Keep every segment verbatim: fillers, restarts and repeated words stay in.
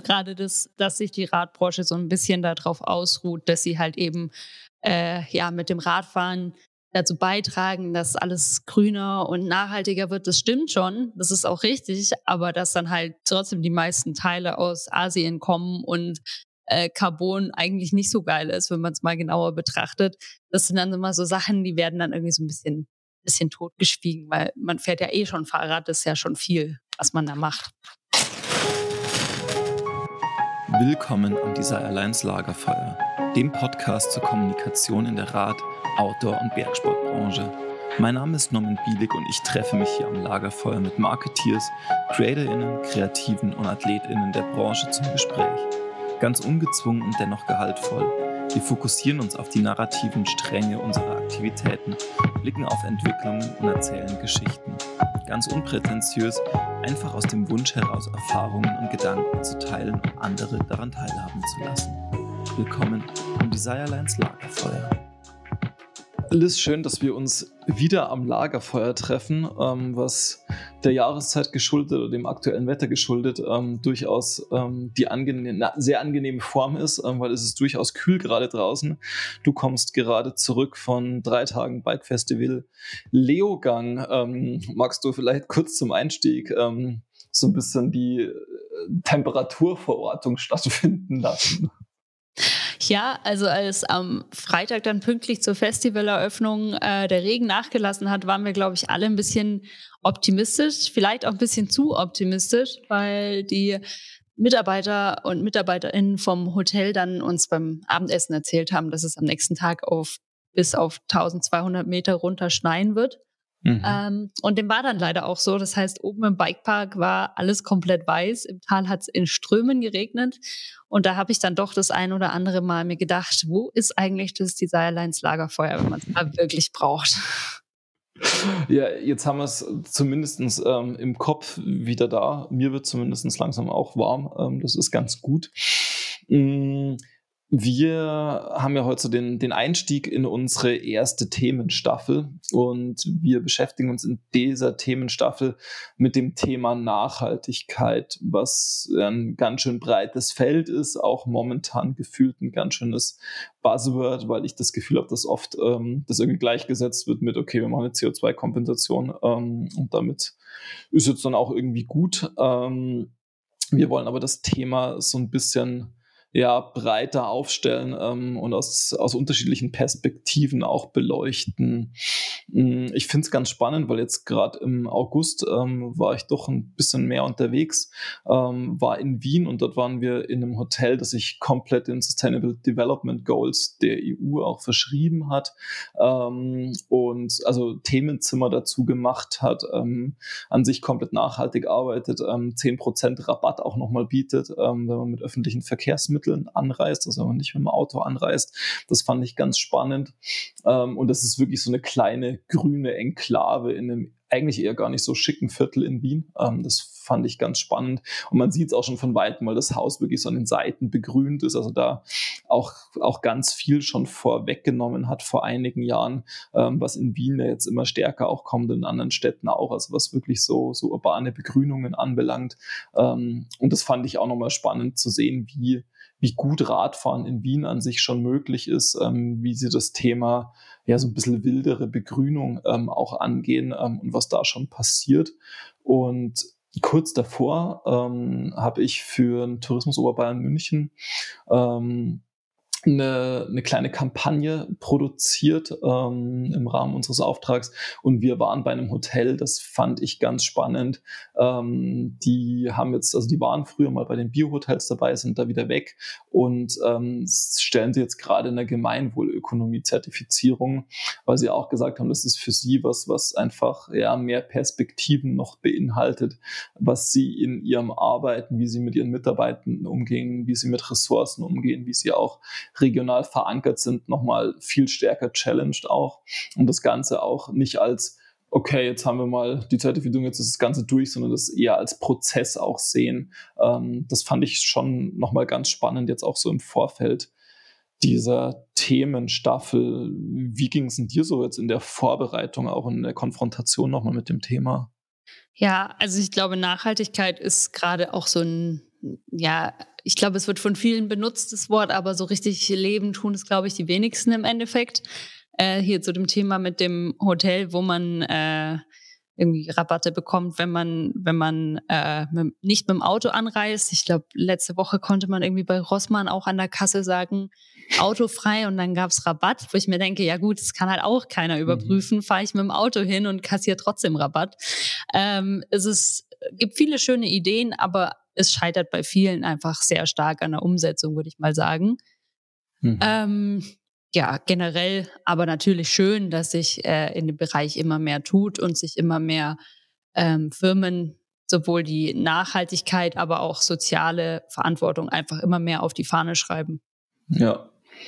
gerade das, dass sich die Radbranche so ein bisschen darauf ausruht, dass sie halt eben äh, ja mit dem Radfahren dazu beitragen, dass alles grüner und nachhaltiger wird. Das stimmt schon, das ist auch richtig, aber dass dann halt trotzdem die meisten Teile aus Asien kommen und äh, Carbon eigentlich nicht so geil ist, wenn man es mal genauer betrachtet. Das sind dann immer so Sachen, die werden dann irgendwie so ein bisschen, bisschen totgeschwiegen, weil man fährt ja eh schon Fahrrad, das ist ja schon viel, was man da macht. Willkommen am Desire Alliance Lagerfeuer, dem Podcast zur Kommunikation in der Rad-, Outdoor- und Bergsportbranche. Mein Name ist Norman Bielik und ich treffe mich hier am Lagerfeuer mit Marketeers, CreatorInnen, Kreativen und AthletInnen der Branche zum Gespräch. Ganz ungezwungen und dennoch gehaltvoll. Wir fokussieren uns auf die narrativen Stränge unserer Aktivitäten, blicken auf Entwicklungen und erzählen Geschichten. Ganz unprätentiös, einfach aus dem Wunsch heraus Erfahrungen und Gedanken zu teilen und andere daran teilhaben zu lassen. Willkommen am Desire Alliance Lagerfeuer. Liz, schön, dass wir uns wieder am Lagerfeuer treffen, ähm, was der Jahreszeit geschuldet oder dem aktuellen Wetter geschuldet ähm, durchaus ähm, die angenehm, na, sehr angenehme Form ist, ähm, weil es ist durchaus kühl gerade draußen. Du kommst gerade zurück von drei Tagen Bike Festival Leogang. Ähm, magst du vielleicht kurz zum Einstieg ähm, so ein bisschen die äh, Temperaturverortung stattfinden lassen? Ja, also als am Freitag dann pünktlich zur Festivaleröffnung äh, der Regen nachgelassen hat, waren wir, glaube ich, alle ein bisschen optimistisch, vielleicht auch ein bisschen zu optimistisch, weil die Mitarbeiter und Mitarbeiterinnen vom Hotel dann uns beim Abendessen erzählt haben, dass es am nächsten Tag auf bis auf eintausendzweihundert Meter runter schneien wird. Mhm. Ähm, und dem war dann leider auch so. Das heißt, oben im Bikepark war alles komplett weiß. Im Tal hat es in Strömen geregnet. Und da habe ich dann doch das ein oder andere Mal mir gedacht, wo ist eigentlich das Desire Alliance Lagerfeuer, wenn man es mal wirklich braucht? Ja, jetzt haben wir es zumindest ähm, im Kopf wieder da. Mir wird zumindest langsam auch warm. Ähm, das ist ganz gut. Mm. Wir haben ja heute so den, den Einstieg in unsere erste Themenstaffel und wir beschäftigen uns in dieser Themenstaffel mit dem Thema Nachhaltigkeit, was ein ganz schön breites Feld ist, auch momentan gefühlt ein ganz schönes Buzzword, weil ich das Gefühl habe, dass oft ähm, das irgendwie gleichgesetzt wird mit, okay, wir machen eine C O zwei Kompensation ähm, und damit ist jetzt dann auch irgendwie gut. Ähm, wir wollen aber das Thema so ein bisschen ja, breiter aufstellen ähm, und aus, aus unterschiedlichen Perspektiven auch beleuchten. Ich finde es ganz spannend, weil jetzt gerade im August ähm, war ich doch ein bisschen mehr unterwegs, ähm, war in Wien und dort waren wir in einem Hotel, das sich komplett den Sustainable Development Goals der E U auch verschrieben hat ähm, und also Themenzimmer dazu gemacht hat, ähm, an sich komplett nachhaltig arbeitet, ähm, zehn Prozent Rabatt auch nochmal bietet, ähm, wenn man mit öffentlichen Verkehrsmitteln anreist, also wenn man nicht mit dem Auto anreist. Das fand ich ganz spannend. Ähm, und das ist wirklich so eine kleine grüne Enklave in einem eigentlich eher gar nicht so schicken Viertel in Wien. Ähm, das fand ich ganz spannend. Und man sieht es auch schon von Weitem, weil das Haus wirklich so an den Seiten begrünt ist. Also da auch, auch ganz viel schon vorweggenommen hat vor einigen Jahren, ähm, was in Wien ja jetzt immer stärker auch kommt und in anderen Städten auch. Also was wirklich so, so urbane Begrünungen anbelangt. Ähm, und das fand ich auch nochmal spannend zu sehen, wie wie gut Radfahren in Wien an sich schon möglich ist, ähm, wie sie das Thema ja so ein bisschen wildere Begrünung ähm, auch angehen ähm, und was da schon passiert. Und kurz davor ähm, habe ich für den Tourismus Oberbayern München ähm, eine, eine kleine Kampagne produziert ähm, im Rahmen unseres Auftrags und wir waren bei einem Hotel, das fand ich ganz spannend. Ähm, die haben jetzt, also die waren früher mal bei den Bio-Hotels dabei, sind da wieder weg und ähm, stellen sie jetzt gerade eine Gemeinwohlökonomie-Zertifizierung, weil sie auch gesagt haben, das ist für sie was, was einfach ja mehr Perspektiven noch beinhaltet, was sie in ihrem Arbeiten, wie sie mit ihren Mitarbeitern umgehen, wie sie mit Ressourcen umgehen, wie sie auch regional verankert sind, nochmal viel stärker challenged auch und das Ganze auch nicht als okay, jetzt haben wir mal die Zertifizierung, jetzt ist das Ganze durch, sondern das eher als Prozess auch sehen. Ähm, das fand ich schon nochmal ganz spannend, jetzt auch so im Vorfeld dieser Themenstaffel. Wie ging es denn dir so jetzt in der Vorbereitung, auch in der Konfrontation nochmal mit dem Thema? Ja, also ich glaube, Nachhaltigkeit ist gerade auch so ein ja ich glaube, es wird von vielen benutzt, das Wort, aber so richtig leben tun es, glaube ich, die wenigsten im Endeffekt. Äh, hier zu dem Thema mit dem Hotel, wo man äh, irgendwie Rabatte bekommt, wenn man, wenn man äh, mit, nicht mit dem Auto anreist. Ich glaube, letzte Woche konnte man irgendwie bei Rossmann auch an der Kasse sagen, autofrei, und dann gab's Rabatt, wo ich mir denke, ja gut, das kann halt auch keiner überprüfen. Mhm. Fahre ich mit dem Auto hin und kassiere trotzdem Rabatt. Ähm, es ist, gibt viele schöne Ideen, aber es scheitert bei vielen einfach sehr stark an der Umsetzung, würde ich mal sagen. Mhm. Ähm, Ja, generell, aber natürlich schön, dass sich äh, in dem Bereich immer mehr tut und sich immer mehr ähm, Firmen sowohl die Nachhaltigkeit, aber auch soziale Verantwortung einfach immer mehr auf die Fahne schreiben. Ja,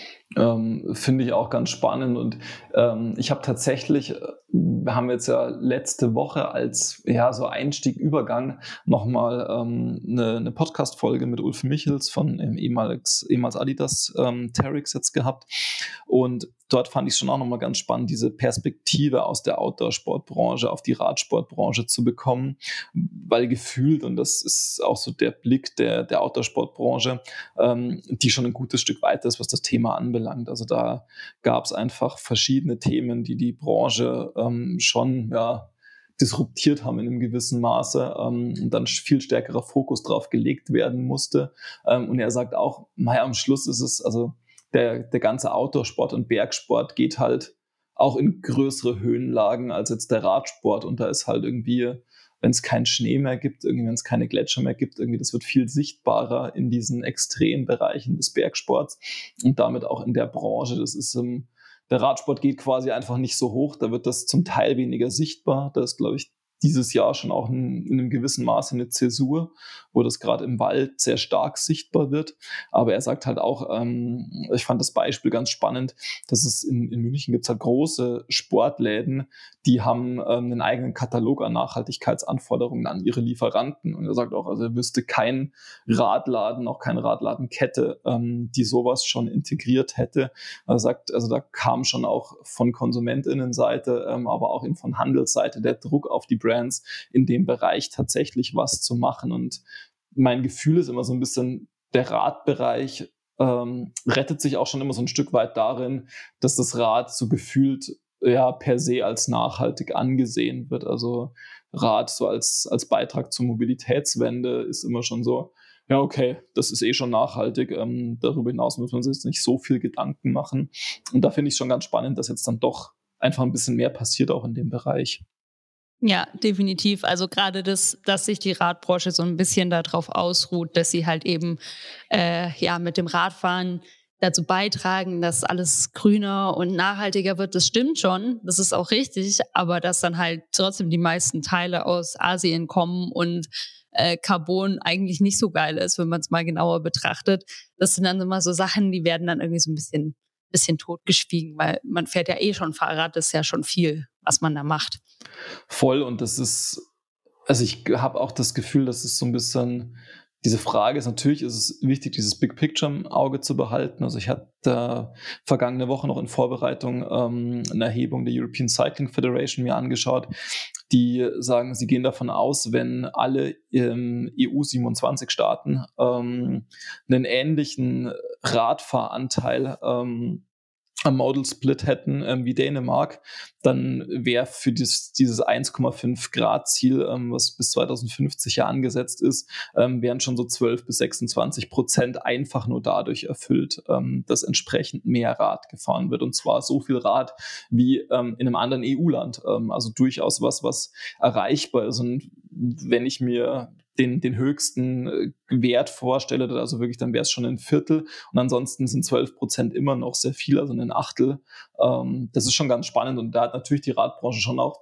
ähm, finde ich auch ganz spannend. Und ähm, ich habe tatsächlich, wir haben jetzt ja letzte Woche als ja so Einstieg, Übergang nochmal ähm, eine, eine Podcast-Folge mit Ulf Michels von ähm, ehemals, ehemals Adidas ähm, Terex jetzt gehabt. Und dort fand ich schon auch nochmal ganz spannend, diese Perspektive aus der Outdoor-Sportbranche auf die Radsportbranche zu bekommen, weil gefühlt, und das ist auch so der Blick der, der Outdoor-Sportbranche, ähm, die schon ein gutes Stück weiter ist, was das Thema anbelangt. Also da gab es einfach verschiedene Themen, die die Branche ähm, schon, ja, disruptiert haben in einem gewissen Maße ähm, und dann viel stärkerer Fokus drauf gelegt werden musste. Ähm, und er sagt auch, naja, am Schluss ist es, also der, der ganze Outdoor-Sport und Bergsport geht halt auch in größere Höhenlagen als jetzt der Radsport. Und da ist halt irgendwie, wenn es keinen Schnee mehr gibt, irgendwie, wenn es keine Gletscher mehr gibt, irgendwie, das wird viel sichtbarer in diesen extremen Bereichen des Bergsports und damit auch in der Branche. Das ist ähm, der Radsport geht quasi einfach nicht so hoch, da wird das zum Teil weniger sichtbar. Da ist, glaube ich, dieses Jahr schon auch in, in einem gewissen Maße eine Zäsur, wo das gerade im Wald sehr stark sichtbar wird. Aber er sagt halt auch, ähm, ich fand das Beispiel ganz spannend, dass es in, in München gibt es halt große Sportläden, die haben ähm, einen eigenen Katalog an Nachhaltigkeitsanforderungen an ihre Lieferanten. Und er sagt auch, also er wüsste kein Radladen, auch keine Radladenkette, ähm, die sowas schon integriert hätte. Er sagt, also da kam schon auch von KonsumentInnenseite, ähm, aber auch eben von Handelsseite der Druck auf die Brands, in dem Bereich tatsächlich was zu machen. Und mein Gefühl ist immer so ein bisschen, der Radbereich ähm, rettet sich auch schon immer so ein Stück weit darin, dass das Rad so gefühlt ja per se als nachhaltig angesehen wird. Also Rad so als, als Beitrag zur Mobilitätswende ist immer schon so, ja okay, das ist eh schon nachhaltig. Ähm, darüber hinaus muss man sich jetzt nicht so viel Gedanken machen. Und da finde ich schon ganz spannend, dass jetzt dann doch einfach ein bisschen mehr passiert auch in dem Bereich. Ja, definitiv. Also gerade das, dass sich die Radbranche so ein bisschen darauf ausruht, dass sie halt eben äh, ja mit dem Radfahren dazu beitragen, dass alles grüner und nachhaltiger wird, das stimmt schon, das ist auch richtig, aber dass dann halt trotzdem die meisten Teile aus Asien kommen und äh, Carbon eigentlich nicht so geil ist, wenn man es mal genauer betrachtet. Das sind dann immer so Sachen, die werden dann irgendwie so ein bisschen, bisschen totgeschwiegen, weil man fährt ja eh schon Fahrrad, das ist ja schon viel, was man da macht. Voll, und das ist, also ich habe auch das Gefühl, dass es so ein bisschen, diese Frage ist, natürlich ist es wichtig, dieses Big Picture im Auge zu behalten. Also ich hatte äh, vergangene Woche noch in Vorbereitung ähm, eine Erhebung der European Cycling Federation mir angeschaut, die sagen, sie gehen davon aus, wenn alle ähm, E U siebenundzwanzig Staaten ähm, einen ähnlichen Radfahranteil ähm, am Modal Split hätten ähm, wie Dänemark, dann wäre für dieses, dieses eins Komma fünf Grad Ziel, ähm, was bis zweitausendfünfzig ja angesetzt ist, ähm, wären schon so zwölf bis sechsundzwanzig Prozent einfach nur dadurch erfüllt, ähm, dass entsprechend mehr Rad gefahren wird. Und zwar so viel Rad wie ähm, in einem anderen E U-Land. Ähm, also durchaus was, was erreichbar ist. Und wenn ich mir den, den höchsten Wert vorstelle, also wirklich, dann wäre es schon ein Viertel und ansonsten sind zwölf Prozent immer noch sehr viel, also ein Achtel. Ähm, das ist schon ganz spannend und da hat natürlich die Radbranche schon auch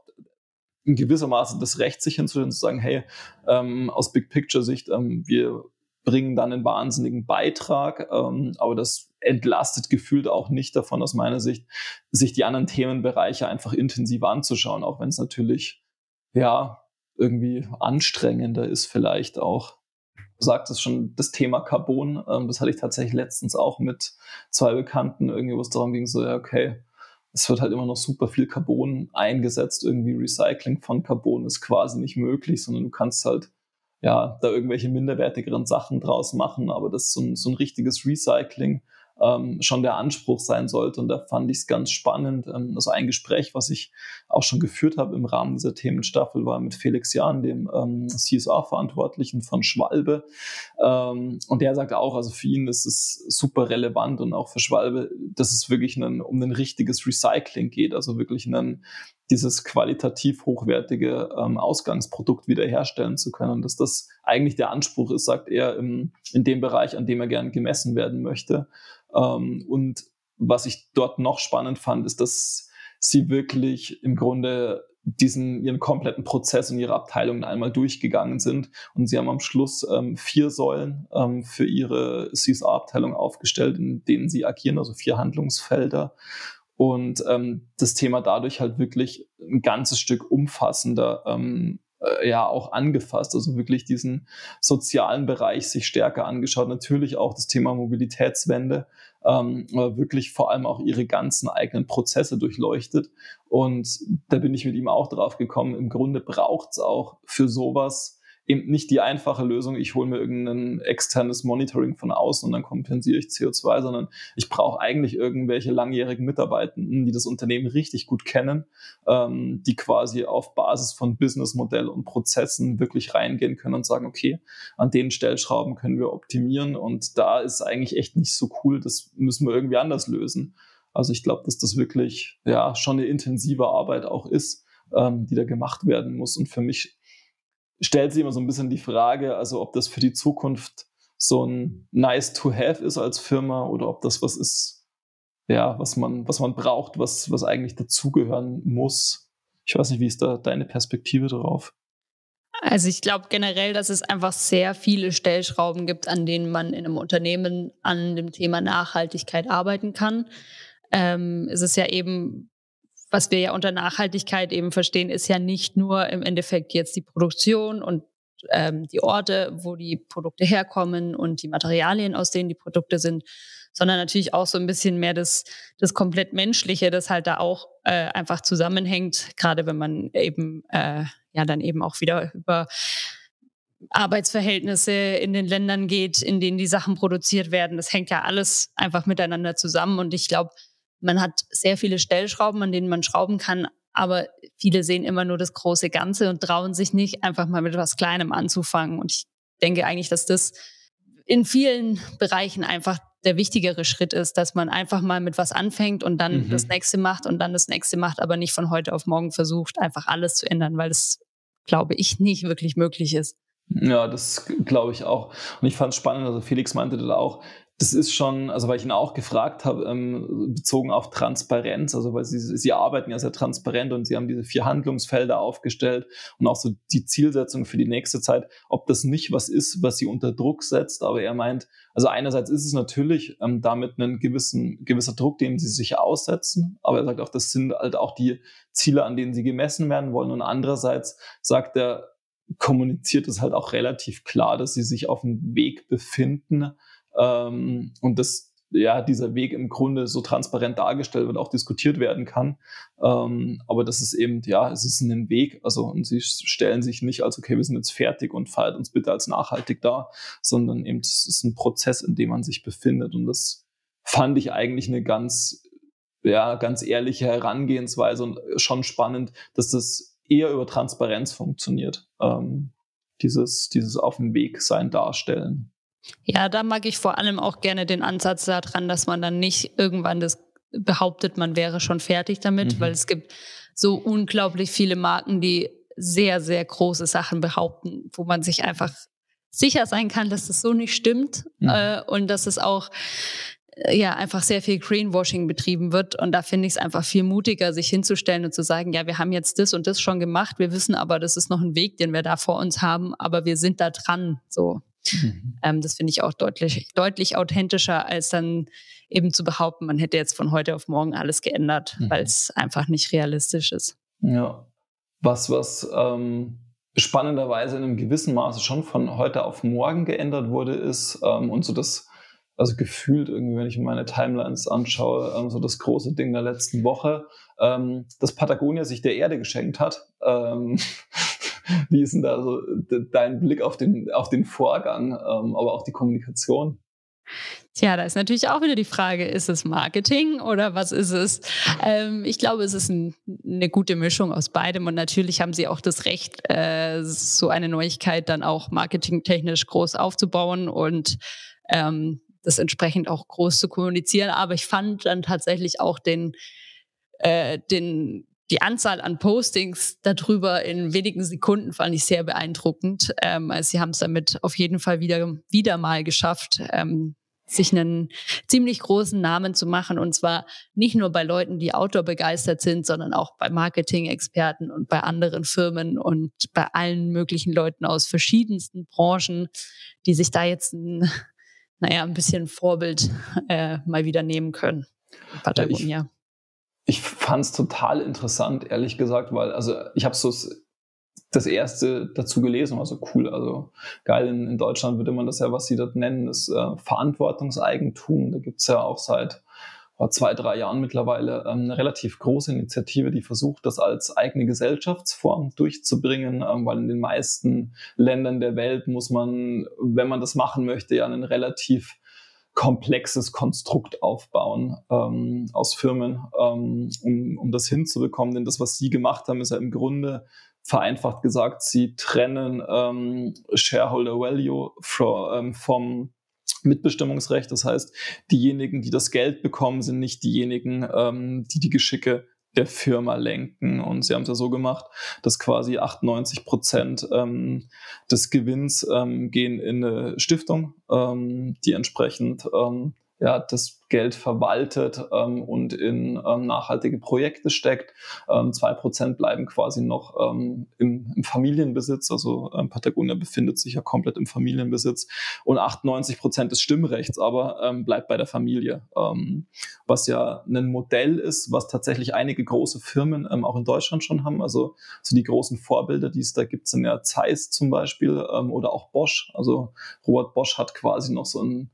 in gewisser Maße das Recht, sich hinzustellen und zu sagen, hey, ähm, aus Big-Picture-Sicht, ähm, wir bringen dann einen wahnsinnigen Beitrag, ähm, aber das entlastet gefühlt auch nicht davon, aus meiner Sicht, sich die anderen Themenbereiche einfach intensiver anzuschauen, auch wenn es natürlich, ja, irgendwie anstrengender ist vielleicht auch. Du sagtest schon, das Thema Carbon, ähm, das hatte ich tatsächlich letztens auch mit zwei Bekannten, irgendwie, wo es darum ging, so, ja, okay, es wird halt immer noch super viel Carbon eingesetzt, irgendwie Recycling von Carbon ist quasi nicht möglich, sondern du kannst halt ja, da irgendwelche minderwertigeren Sachen draus machen, aber dass so ein, so ein richtiges Recycling ähm, schon der Anspruch sein sollte. Und da fand ich es ganz spannend. Ähm, also ein Gespräch, was ich auch schon geführt habe im Rahmen dieser Themenstaffel, war mit Felix Jahn, dem ähm, C S R-Verantwortlichen von Schwalbe. Ähm, und der sagt auch, also für ihn ist es super relevant und auch für Schwalbe, dass es wirklich einen, um ein richtiges Recycling geht, also wirklich einen, dieses qualitativ hochwertige ähm, Ausgangsprodukt wiederherstellen zu können. Und dass das eigentlich der Anspruch ist, sagt er, im, in dem Bereich, an dem er gern gemessen werden möchte. Ähm, und was ich dort noch spannend fand, ist, dass sie wirklich im Grunde diesen ihren kompletten Prozess in ihrer Abteilung einmal durchgegangen sind. Und sie haben am Schluss ähm, vier Säulen ähm, für ihre C S R-Abteilung aufgestellt, in denen sie agieren, also vier Handlungsfelder. Und ähm, das Thema dadurch halt wirklich ein ganzes Stück umfassender ähm, äh, ja auch angefasst, also wirklich diesen sozialen Bereich sich stärker angeschaut, natürlich auch das Thema Mobilitätswende, ähm, aber wirklich vor allem auch ihre ganzen eigenen Prozesse durchleuchtet. Und da bin ich mit ihm auch drauf gekommen, im Grunde braucht es auch für sowas eben nicht die einfache Lösung, ich hole mir irgendein externes Monitoring von außen und dann kompensiere ich C O zwei, sondern ich brauche eigentlich irgendwelche langjährigen Mitarbeitenden, die das Unternehmen richtig gut kennen, ähm, die quasi auf Basis von Businessmodell und Prozessen wirklich reingehen können und sagen, okay, an den Stellschrauben können wir optimieren und da ist eigentlich echt nicht so cool, das müssen wir irgendwie anders lösen. Also ich glaube, dass das wirklich ja schon eine intensive Arbeit auch ist, ähm, die da gemacht werden muss. Und für mich stellt sich immer so ein bisschen die Frage, also ob das für die Zukunft so ein nice to have ist als Firma oder ob das was ist, ja, was man, was man braucht, was, was eigentlich dazugehören muss. Ich weiß nicht, wie ist da deine Perspektive darauf? Also ich glaube generell, dass es einfach sehr viele Stellschrauben gibt, an denen man in einem Unternehmen an dem Thema Nachhaltigkeit arbeiten kann. Ähm, es ist ja eben, was wir ja unter Nachhaltigkeit eben verstehen, ist ja nicht nur im Endeffekt jetzt die Produktion und ähm, die Orte, wo die Produkte herkommen und die Materialien, aus denen die Produkte sind, sondern natürlich auch so ein bisschen mehr das, das komplett Menschliche, das halt da auch äh, einfach zusammenhängt, gerade wenn man eben äh, ja dann eben auch wieder über Arbeitsverhältnisse in den Ländern geht, in denen die Sachen produziert werden. Das hängt ja alles einfach miteinander zusammen. Und ich glaube, man hat sehr viele Stellschrauben, an denen man schrauben kann, aber viele sehen immer nur das große Ganze und trauen sich nicht, einfach mal mit etwas Kleinem anzufangen. Und ich denke eigentlich, dass das in vielen Bereichen einfach der wichtigere Schritt ist, dass man einfach mal mit was anfängt und dann mhm. das nächste macht und dann das nächste macht, aber nicht von heute auf morgen versucht, einfach alles zu ändern, weil es, glaube ich, nicht wirklich möglich ist. Ja, das glaube ich auch. Und ich fand es spannend, also Felix meinte da auch, das ist schon, also weil ich ihn auch gefragt habe, ähm, bezogen auf Transparenz, also weil sie, sie arbeiten ja sehr transparent und sie haben diese vier Handlungsfelder aufgestellt und auch so die Zielsetzung für die nächste Zeit, ob das nicht was ist, was sie unter Druck setzt, aber er meint, also einerseits ist es natürlich ähm, damit ein gewissen, gewisser Druck, den sie sich aussetzen, aber er sagt auch, das sind halt auch die Ziele, an denen sie gemessen werden wollen und andererseits sagt er, kommuniziert es halt auch relativ klar, dass sie sich auf dem Weg befinden ähm, und dass ja dieser Weg im Grunde so transparent dargestellt wird, auch diskutiert werden kann. Ähm, aber das ist eben, ja, es ist ein Weg, also und sie stellen sich nicht als, okay, wir sind jetzt fertig und feiert uns bitte als nachhaltig dar, sondern eben, es ist ein Prozess, in dem man sich befindet und das fand ich eigentlich eine ganz, ja, ganz ehrliche Herangehensweise und schon spannend, dass das eher über Transparenz funktioniert, ähm, dieses, dieses auf dem Weg sein darstellen. Ja, da mag ich vor allem auch gerne den Ansatz daran, dass man dann nicht irgendwann das behauptet, man wäre schon fertig damit, mhm. weil es gibt so unglaublich viele Marken, die sehr, sehr große Sachen behaupten, wo man sich einfach sicher sein kann, dass das so nicht stimmt mhm. äh, und dass es auch ja einfach sehr viel Greenwashing betrieben wird und da finde ich es einfach viel mutiger, sich hinzustellen und zu sagen, ja, wir haben jetzt das und das schon gemacht, wir wissen aber, das ist noch ein Weg, den wir da vor uns haben, aber wir sind da dran, so. Mhm. Ähm, das finde ich auch deutlich, deutlich authentischer, als dann eben zu behaupten, man hätte jetzt von heute auf morgen alles geändert, mhm. weil es einfach nicht realistisch ist. Ja, was, was ähm, spannenderweise in einem gewissen Maße schon von heute auf morgen geändert wurde, ist ähm, und so das also gefühlt irgendwie, wenn ich meine Timelines anschaue, ähm, so das große Ding der letzten Woche, ähm, dass Patagonia sich der Erde geschenkt hat. Ähm, Wie ist denn da so de- dein Blick auf den, auf den Vorgang, ähm, aber auch die Kommunikation? Tja, da ist natürlich auch wieder die Frage, ist es Marketing oder was ist es? Ähm, ich glaube, es ist ein, eine gute Mischung aus beidem und natürlich haben sie auch das Recht, äh, so eine Neuigkeit dann auch marketingtechnisch groß aufzubauen und ähm, das entsprechend auch groß zu kommunizieren. Aber ich fand dann tatsächlich auch den, äh, den die Anzahl an Postings darüber in wenigen Sekunden fand ich sehr beeindruckend. Ähm, also sie haben es damit auf jeden Fall wieder, wieder mal geschafft, ähm, sich einen ziemlich großen Namen zu machen. Und zwar nicht nur bei Leuten, die Outdoor begeistert sind, sondern auch bei Marketing-Experten und bei anderen Firmen und bei allen möglichen Leuten aus verschiedensten Branchen, die sich da jetzt ein, naja, ein bisschen Vorbild äh, mal wieder nehmen können. Ja, ich Patagonia. ich fand es total interessant, ehrlich gesagt, weil also ich habe so das, das erste dazu gelesen, war so cool, also geil, in, in Deutschland würde man das ja, was sie dort nennen, ist äh, Verantwortungseigentum. Da gibt's ja auch seit vor zwei, drei Jahren mittlerweile ähm, eine relativ große Initiative, die versucht, das als eigene Gesellschaftsform durchzubringen, ähm, weil in den meisten Ländern der Welt muss man, wenn man das machen möchte, ja einen relativ komplexes Konstrukt aufbauen ähm, aus Firmen, ähm, um, um das hinzubekommen. Denn das, was sie gemacht haben, ist ja im Grunde vereinfacht gesagt, sie trennen ähm, Shareholder Value from, ähm, vom Mitbestimmungsrecht. Das heißt, diejenigen, die das Geld bekommen, sind nicht diejenigen, ähm, die die Geschicke der Firma lenken. Und sie haben es ja so gemacht, dass quasi achtundneunzig Prozent ähm, des Gewinns ähm, gehen in eine Stiftung, ähm, die entsprechend ähm, ja, das Geld verwaltet ähm, und in ähm, nachhaltige Projekte steckt. Ähm, zwei Prozent bleiben quasi noch ähm, im, im Familienbesitz. Also ähm, Patagonia befindet sich ja komplett im Familienbesitz. Und achtundneunzig Prozent des Stimmrechts aber ähm, bleibt bei der Familie. Ähm, was ja ein Modell ist, was tatsächlich einige große Firmen ähm, auch in Deutschland schon haben. Also so die großen Vorbilder, die es da gibt, sind ja Zeiss zum Beispiel ähm, oder auch Bosch. Also Robert Bosch hat quasi noch so ein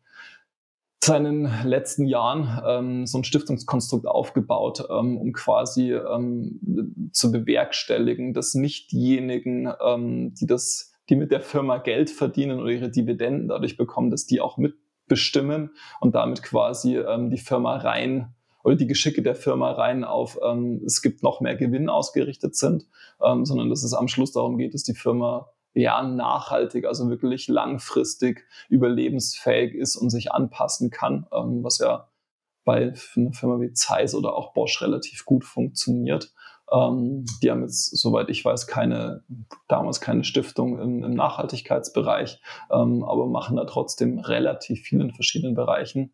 seinen letzten Jahren ähm, so ein Stiftungskonstrukt aufgebaut, ähm, um quasi ähm, zu bewerkstelligen, dass nicht diejenigen, ähm, die das, die mit der Firma Geld verdienen oder ihre Dividenden dadurch bekommen, dass die auch mitbestimmen und damit quasi ähm, die Firma rein oder die Geschicke der Firma rein auf ähm, es gibt noch mehr Gewinn ausgerichtet sind, ähm, sondern dass es am Schluss darum geht, dass die Firma ja nachhaltig, also wirklich langfristig überlebensfähig ist und sich anpassen kann, ähm, was ja bei einer Firma wie Zeiss oder auch Bosch relativ gut funktioniert. Ähm, die haben jetzt, soweit ich weiß, keine, damals keine Stiftung im, im Nachhaltigkeitsbereich, ähm, aber machen da trotzdem relativ viel in verschiedenen Bereichen.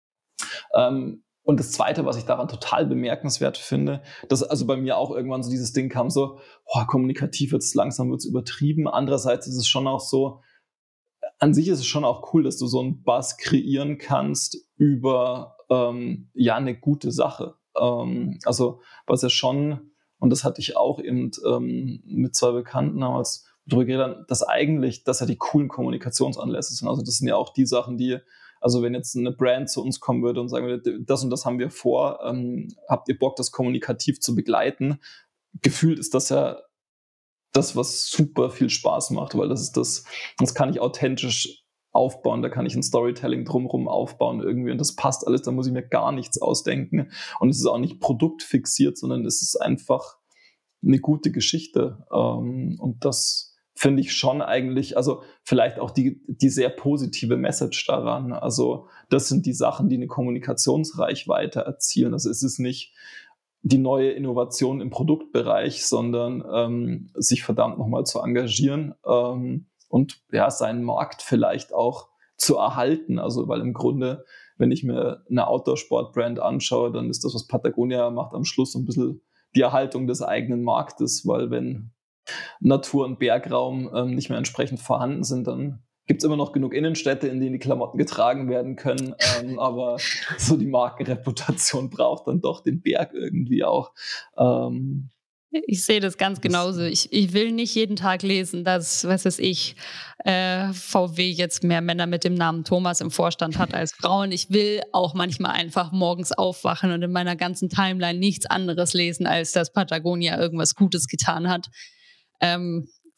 Ähm, und das Zweite, was ich daran total bemerkenswert finde, dass also bei mir auch irgendwann so dieses Ding kam, so, boah, kommunikativ jetzt langsam wird's übertrieben. Andererseits ist es schon auch so, an sich ist es schon auch cool, dass du so einen Buzz kreieren kannst über ähm, ja eine gute Sache. Ähm, also was ja schon, und das hatte ich auch eben ähm, mit zwei Bekannten damals drüber geredet, dass eigentlich, dass ja die coolen Kommunikationsanlässe sind. Also das sind ja auch die Sachen, die, also wenn jetzt eine Brand zu uns kommen würde und sagen würde, das und das haben wir vor, ähm, habt ihr Bock, das kommunikativ zu begleiten? Gefühlt ist das ja das, was super viel Spaß macht, weil das ist das, das kann ich authentisch aufbauen, da kann ich ein Storytelling drumherum aufbauen irgendwie und das passt alles, da muss ich mir gar nichts ausdenken und es ist auch nicht produktfixiert, sondern es ist einfach eine gute Geschichte ähm, und das finde ich schon eigentlich, also vielleicht auch die, die sehr positive Message daran, also das sind die Sachen, die eine Kommunikationsreichweite erzielen, also es ist nicht die neue Innovation im Produktbereich, sondern ähm, sich verdammt nochmal zu engagieren ähm, und ja, seinen Markt vielleicht auch zu erhalten. Also, weil im Grunde, wenn ich mir eine Outdoor-Sport-Brand anschaue, dann ist das, was Patagonia macht, am Schluss so ein bisschen die Erhaltung des eigenen Marktes, weil wenn Natur- und Bergraum ähm, nicht mehr entsprechend vorhanden sind, dann gibt es immer noch genug Innenstädte, in denen die Klamotten getragen werden können, ähm, aber so die Markenreputation braucht dann doch den Berg irgendwie auch. Ähm, Ich sehe das ganz das, genauso. Ich, ich will nicht jeden Tag lesen, dass, was weiß ich, äh, V W jetzt mehr Männer mit dem Namen Thomas im Vorstand hat als Frauen. Ich will auch manchmal einfach morgens aufwachen und in meiner ganzen Timeline nichts anderes lesen, als dass Patagonia irgendwas Gutes getan hat. Ähm,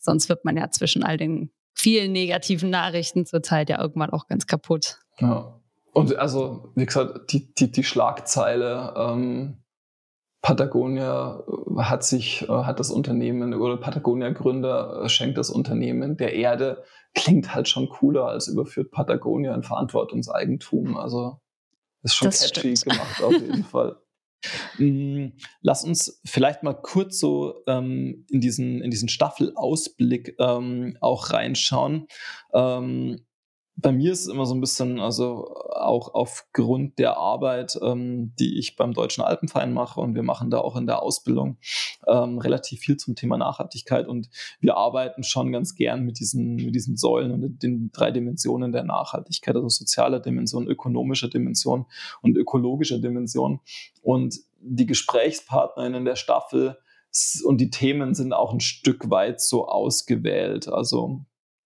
sonst wird man ja zwischen all den vielen negativen Nachrichten zurzeit ja irgendwann auch ganz kaputt. Ja. Und also, wie gesagt, die, die, die Schlagzeile, ähm, Patagonia hat sich, äh, hat das Unternehmen oder Patagonia-Gründer äh, schenkt das Unternehmen der Erde, klingt halt schon cooler als überführt Patagonia in Verantwortungseigentum. Also ist schon Das catchy stimmt. gemacht auf jeden Fall. Mm, Lass uns vielleicht mal kurz so ähm, in diesen, in diesen Staffelausblick ähm, auch reinschauen. Ähm, bei mir ist es immer so ein bisschen, also auch aufgrund der Arbeit, ähm, die ich beim Deutschen Alpenverein mache, und wir machen da auch in der Ausbildung ähm, relativ viel zum Thema Nachhaltigkeit, und wir arbeiten schon ganz gern mit diesen, mit diesen Säulen und den drei Dimensionen der Nachhaltigkeit, also soziale Dimension, ökonomische Dimension und ökologische Dimension. Und die GesprächspartnerInnen der Staffel und die Themen sind auch ein Stück weit so ausgewählt. Also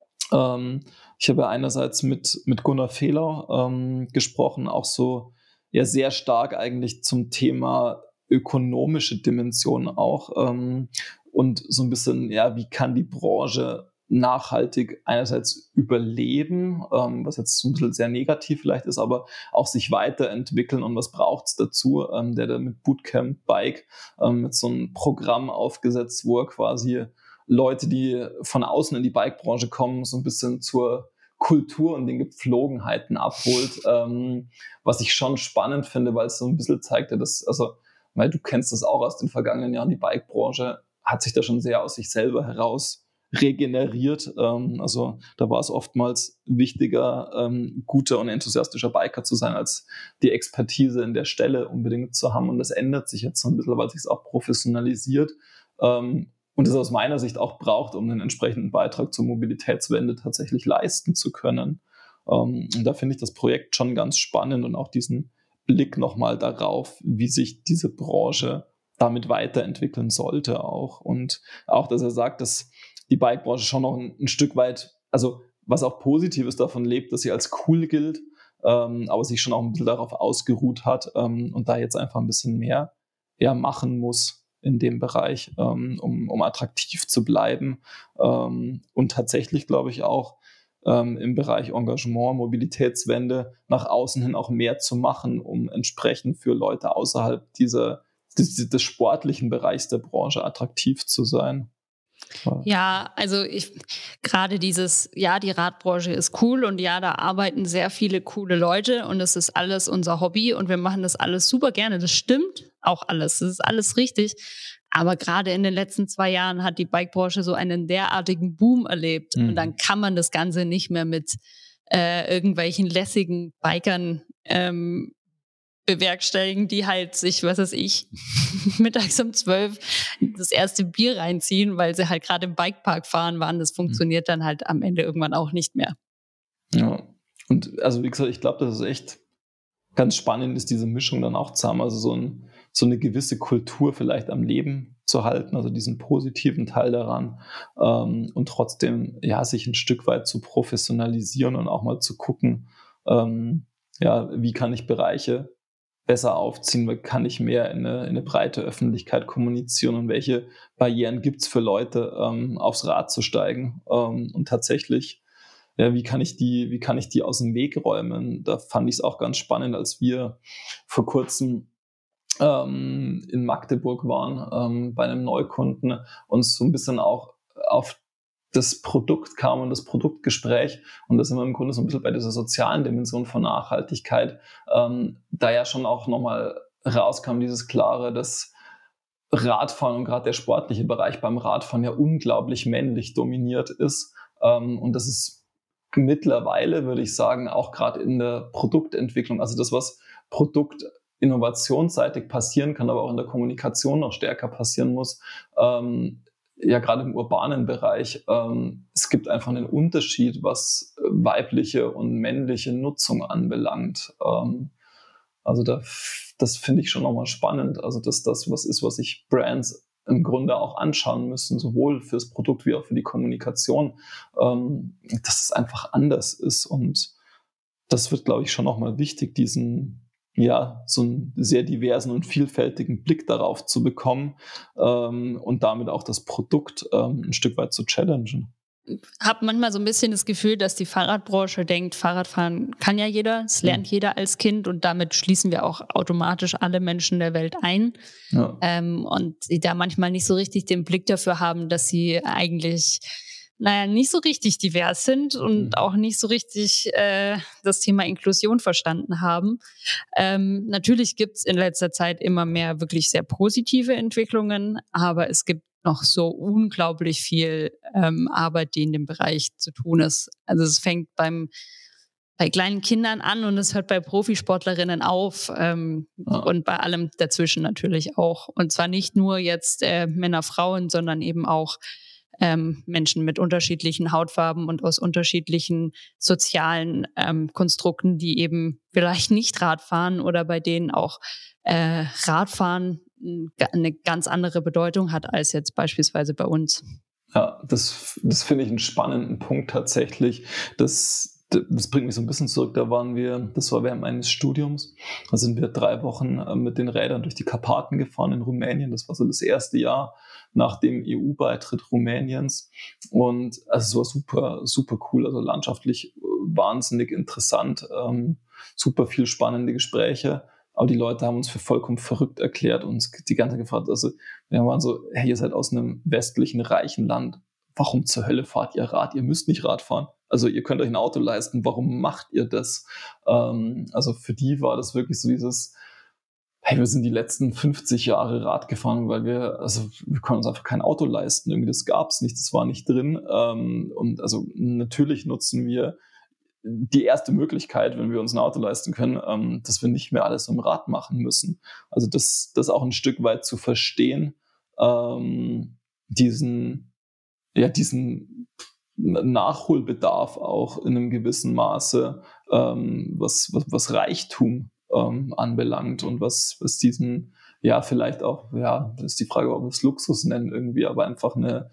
ähm, ich habe einerseits mit, mit Gunnar Fehler ähm, gesprochen, auch so ja sehr stark eigentlich zum Thema ökonomische Dimension auch ähm, und so ein bisschen, ja, wie kann die Branche nachhaltig einerseits überleben, ähm, was jetzt so ein bisschen sehr negativ vielleicht ist, aber auch sich weiterentwickeln, und was braucht es dazu, ähm, der da mit Bootcamp Bike ähm, mit so einem Programm aufgesetzt, wo er quasi Leute, die von außen in die Bike-Branche kommen, so ein bisschen zur Kultur und den Gepflogenheiten abholt, ähm, was ich schon spannend finde, weil es so ein bisschen zeigt, dass, also, weil du kennst das auch aus den vergangenen Jahren, die Bike-Branche hat sich da schon sehr aus sich selber heraus regeneriert. Ähm, also da war es oftmals wichtiger, ähm, guter und enthusiastischer Biker zu sein, als die Expertise in der Stelle unbedingt zu haben. Und das ändert sich jetzt so ein bisschen, weil sich es auch professionalisiert. Ähm, und es aus meiner Sicht auch braucht, um einen entsprechenden Beitrag zur Mobilitätswende tatsächlich leisten zu können. Ähm, und da finde ich das Projekt schon ganz spannend, und auch diesen Blick nochmal darauf, wie sich diese Branche damit weiterentwickeln sollte auch. Und auch, dass er sagt, dass die Bike-Branche schon noch ein, ein Stück weit, also was auch Positives davon lebt, dass sie als cool gilt, ähm, aber sich schon auch ein bisschen darauf ausgeruht hat ähm, und da jetzt einfach ein bisschen mehr ja, machen muss in dem Bereich, ähm, um, um attraktiv zu bleiben. Ähm, und tatsächlich glaube ich auch ähm, im Bereich Engagement, Mobilitätswende nach außen hin auch mehr zu machen, um entsprechend für Leute außerhalb dieser, des, des sportlichen Bereichs der Branche attraktiv zu sein. Ja, also ich gerade dieses, ja, die Radbranche ist cool und ja, da arbeiten sehr viele coole Leute und es ist alles unser Hobby und wir machen das alles super gerne. Das stimmt auch alles, das ist alles richtig. Aber gerade in den letzten zwei Jahren hat die Bikebranche so einen derartigen Boom erlebt Mhm. und dann kann man das Ganze nicht mehr mit äh, irgendwelchen lässigen Bikern ähm, bewerkstelligen, die halt sich, was weiß ich, mittags um zwölf das erste Bier reinziehen, weil sie halt gerade im Bikepark fahren waren. Das funktioniert dann halt am Ende irgendwann auch nicht mehr. Ja, und also wie gesagt, ich glaube, das ist echt ganz spannend, ist diese Mischung dann auch zu haben, also so, ein, so eine gewisse Kultur vielleicht am Leben zu halten, also diesen positiven Teil daran ähm, und trotzdem ja sich ein Stück weit zu professionalisieren und auch mal zu gucken, ähm, ja, wie kann ich Bereiche besser aufziehen, wie kann ich mehr in eine, in eine breite Öffentlichkeit kommunizieren und welche Barrieren gibt es für Leute, ähm, aufs Rad zu steigen ähm, und tatsächlich ja, wie kann ich die, wie kann ich die aus dem Weg räumen? Da fand ich es auch ganz spannend, als wir vor kurzem ähm, in Magdeburg waren, ähm, bei einem Neukunden, uns so ein bisschen auch auf das Produkt kam und das Produktgespräch. Und da sind wir im Grunde so ein bisschen bei dieser sozialen Dimension von Nachhaltigkeit, ähm, da ja schon auch nochmal rauskam, dieses Klare, dass Radfahren und gerade der sportliche Bereich beim Radfahren ja unglaublich männlich dominiert ist. Ähm, und das ist mittlerweile, würde ich sagen, auch gerade in der Produktentwicklung, also das, was produktinnovationsseitig passieren kann, aber auch in der Kommunikation noch stärker passieren muss, ähm, ja gerade im urbanen Bereich, ähm, es gibt einfach einen Unterschied, was weibliche und männliche Nutzung anbelangt. Ähm, also da, das finde ich schon nochmal spannend, also dass das was ist, was sich Brands im Grunde auch anschauen müssen, sowohl fürs Produkt wie auch für die Kommunikation, ähm, dass es einfach anders ist. Und das wird, glaube ich, schon nochmal wichtig, diesen, ja, so einen sehr diversen und vielfältigen Blick darauf zu bekommen ähm, und damit auch das Produkt ähm, ein Stück weit zu challengen. Habe manchmal so ein bisschen das Gefühl, dass die Fahrradbranche denkt, Fahrradfahren kann ja jeder, es lernt Mhm. jeder als Kind und damit schließen wir auch automatisch alle Menschen der Welt ein. Ja. Ähm, und sie da manchmal nicht so richtig den Blick dafür haben, dass sie eigentlich, naja, nicht so richtig divers sind und Mhm. auch nicht so richtig äh, das Thema Inklusion verstanden haben. Ähm, natürlich gibt's in letzter Zeit immer mehr wirklich sehr positive Entwicklungen, aber es gibt noch so unglaublich viel ähm, Arbeit, die in dem Bereich zu tun ist. Also es fängt beim bei kleinen Kindern an und es hört bei Profisportlerinnen auf ähm, Ja. und bei allem dazwischen natürlich auch. Und zwar nicht nur jetzt äh, Männer, Frauen, sondern eben auch ähm, Menschen mit unterschiedlichen Hautfarben und aus unterschiedlichen sozialen ähm, Konstrukten, die eben vielleicht nicht Rad fahren oder bei denen auch äh, Radfahren eine ganz andere Bedeutung hat als jetzt beispielsweise bei uns. Ja, das, das finde ich einen spannenden Punkt tatsächlich. Das, das bringt mich so ein bisschen zurück. Da waren wir, das war während meines Studiums, da sind wir drei Wochen äh, mit den Rädern durch die Karpaten gefahren in Rumänien. Das war so das erste Jahr nach dem E U-Beitritt Rumäniens. Und also es war super, super cool, also landschaftlich äh, wahnsinnig interessant, ähm, super viel spannende Gespräche. Aber die Leute haben uns für vollkommen verrückt erklärt und uns die ganze Zeit gefragt, also wir waren so, hey, ihr seid aus einem westlichen, reichen Land. Warum zur Hölle fahrt ihr Rad? Ihr müsst nicht Rad fahren. Also ihr könnt euch ein Auto leisten. Warum macht ihr das? Ähm, also für die war das wirklich so dieses, hey, wir sind die letzten fünfzig Jahre Rad gefahren, weil wir, also wir können uns einfach kein Auto leisten. Irgendwie das gab es nicht, das war nicht drin. Ähm, und also natürlich nutzen wir die erste Möglichkeit, wenn wir uns ein Auto leisten können, ähm, dass wir nicht mehr alles im Rad machen müssen. Also das, das auch ein Stück weit zu verstehen, ähm, diesen, ja, diesen Nachholbedarf auch in einem gewissen Maße, ähm, was, was, was Reichtum ähm, anbelangt und was, was diesen, ja, vielleicht auch, ja, das ist die Frage, ob wir es Luxus nennen irgendwie, aber einfach eine,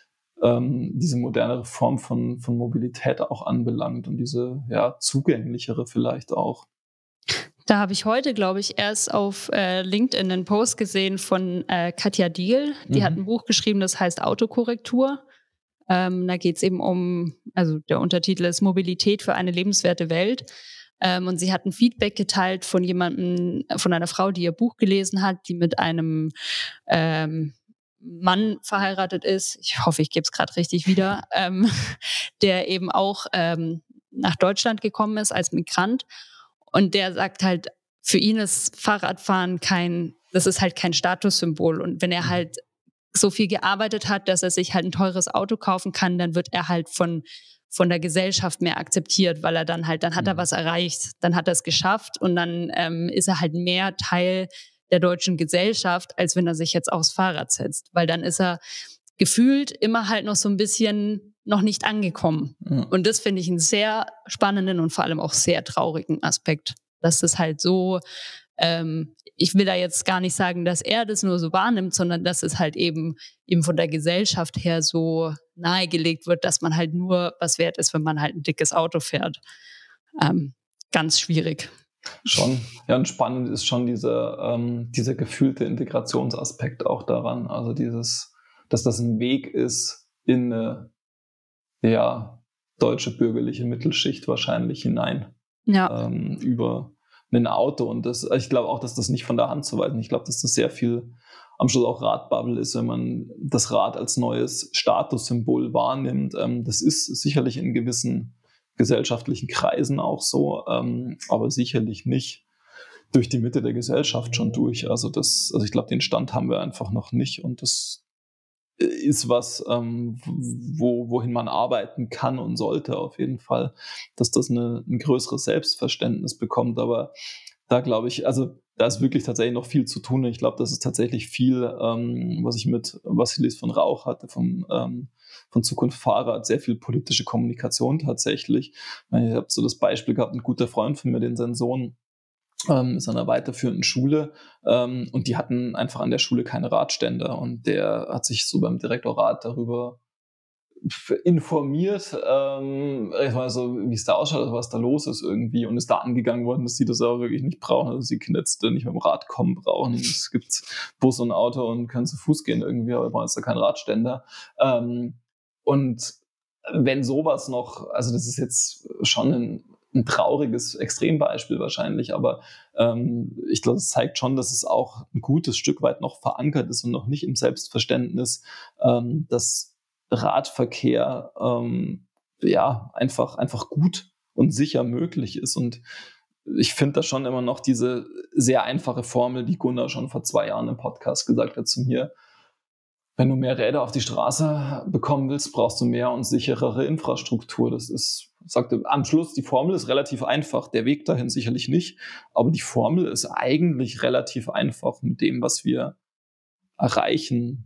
ähm, diese modernere Form von, von Mobilität auch anbelangt und diese, ja, zugänglichere vielleicht auch. Da habe ich heute, glaube ich, erst auf äh, LinkedIn einen Post gesehen von äh, Katja Diehl. Die hat ein Mhm. Buch geschrieben, das heißt Autokorrektur. Ähm, da geht es eben um, also der Untertitel ist Mobilität für eine lebenswerte Welt. Ähm, und sie hat ein Feedback geteilt von jemandem, von einer Frau, die ihr Buch gelesen hat, die mit einem ähm, Mann verheiratet ist. Ich hoffe, ich gebe es gerade richtig wieder, ähm, der eben auch ähm, nach Deutschland gekommen ist als Migrant. Und der sagt halt, für ihn ist Fahrradfahren kein, das ist halt kein Statussymbol. Und wenn er halt so viel gearbeitet hat, dass er sich halt ein teures Auto kaufen kann, dann wird er halt von, von der Gesellschaft mehr akzeptiert, weil er dann halt, dann hat er Mhm. was erreicht, dann hat er es geschafft und dann ähm, ist er halt mehr Teil der deutschen Gesellschaft, als wenn er sich jetzt aufs Fahrrad setzt, weil dann ist er gefühlt immer halt noch so ein bisschen noch nicht angekommen. Ja. Und das finde ich einen sehr spannenden und vor allem auch sehr traurigen Aspekt, dass das halt so ähm, ich will da jetzt gar nicht sagen, dass er das nur so wahrnimmt, sondern dass es halt eben eben von der Gesellschaft her so nahegelegt wird, dass man halt nur was wert ist, wenn man halt ein dickes Auto fährt. Ähm, ganz schwierig. Schon. Ja, und spannend ist schon dieser, ähm, dieser gefühlte Integrationsaspekt auch daran. Also dieses, dass das ein Weg ist in eine, ja, deutsche bürgerliche Mittelschicht wahrscheinlich hinein, Ja, ähm, über ein Auto. Und das, ich glaube auch, dass das nicht von der Hand zu weisen. Ich glaube, dass das sehr viel am Schluss auch Radbubble ist, wenn man das Rad als neues Statussymbol wahrnimmt. Ähm, das ist sicherlich in gewissen gesellschaftlichen Kreisen auch so, ähm, aber sicherlich nicht durch die Mitte der Gesellschaft schon durch. Also das, also ich glaube, den Stand haben wir einfach noch nicht und das ist was, ähm, wo, wohin man arbeiten kann und sollte auf jeden Fall, dass das eine, ein größeres Selbstverständnis bekommt. Aber da glaube ich, also da ist wirklich tatsächlich noch viel zu tun. Ich glaube, das ist tatsächlich viel, ähm, was ich mit Vassilis von Rauch hatte, vom, ähm, von Zukunft Fahrrad, sehr viel politische Kommunikation tatsächlich. Ich meine, ich habe so das Beispiel gehabt, ein guter Freund von mir, den sein Sohn ähm, ist an einer weiterführenden Schule ähm, und die hatten einfach an der Schule keine Radständer und der hat sich so beim Direktorat darüber informiert, ähm, also wie es da ausschaut, was da los ist irgendwie, und ist da angegangen worden, dass sie das auch wirklich nicht brauchen, also sie können jetzt nicht mit dem Rad kommen brauchen. Es gibt Bus und Auto und können zu Fuß gehen irgendwie, aber brauchen jetzt da keinen Radständer. Ähm, und wenn sowas noch, also das ist jetzt schon ein, ein trauriges Extrembeispiel wahrscheinlich, aber ähm, ich glaube, das zeigt schon, dass es auch ein gutes Stück weit noch verankert ist und noch nicht im Selbstverständnis, ähm, dass Radverkehr ähm, ja einfach, einfach gut und sicher möglich ist. Und ich finde da schon immer noch diese sehr einfache Formel, die Gunnar schon vor zwei Jahren im Podcast gesagt hat zu mir: Wenn du mehr Räder auf die Straße bekommen willst, brauchst du mehr und sicherere Infrastruktur. Das ist, sagte am Schluss, die Formel ist relativ einfach, der Weg dahin sicherlich nicht, aber die Formel ist eigentlich relativ einfach mit dem, was wir erreichen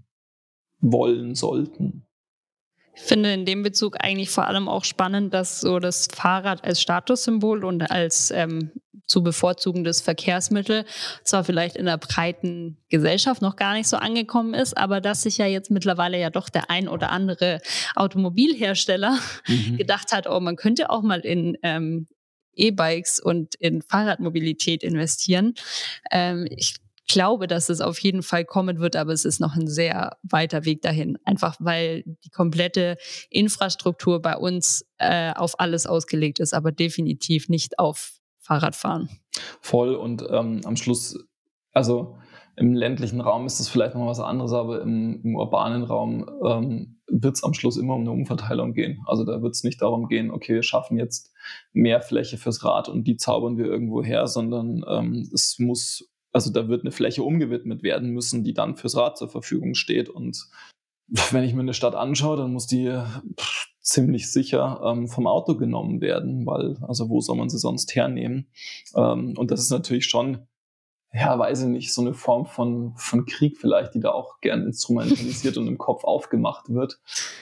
wollen sollten. Ich finde in dem Bezug eigentlich vor allem auch spannend, dass so das Fahrrad als Statussymbol und als ähm, zu bevorzugendes Verkehrsmittel zwar vielleicht in der breiten Gesellschaft noch gar nicht so angekommen ist, aber dass sich ja jetzt mittlerweile ja doch der ein oder andere Automobilhersteller mhm. gedacht hat, oh, man könnte auch mal in ähm, E-Bikes und in Fahrradmobilität investieren. Ähm, ich glaube, dass es auf jeden Fall kommen wird, aber es ist noch ein sehr weiter Weg dahin. Einfach weil die komplette Infrastruktur bei uns äh, auf alles ausgelegt ist, aber definitiv nicht auf Fahrradfahren. Voll, und ähm, am Schluss, also im ländlichen Raum ist das vielleicht noch was anderes, aber im, im urbanen Raum ähm, wird es am Schluss immer um eine Umverteilung gehen. Also da wird es nicht darum gehen, okay, wir schaffen jetzt mehr Fläche fürs Rad und die zaubern wir irgendwo her, sondern ähm, es muss Also da wird eine Fläche umgewidmet werden müssen, die dann fürs Rad zur Verfügung steht. Und wenn ich mir eine Stadt anschaue, dann muss die pff, ziemlich sicher ähm, vom Auto genommen werden, weil, also wo soll man sie sonst hernehmen? Ähm, und das ist natürlich schon, ja, weiß ich nicht, so eine Form von, von Krieg vielleicht, die da auch gern instrumentalisiert und im Kopf aufgemacht wird.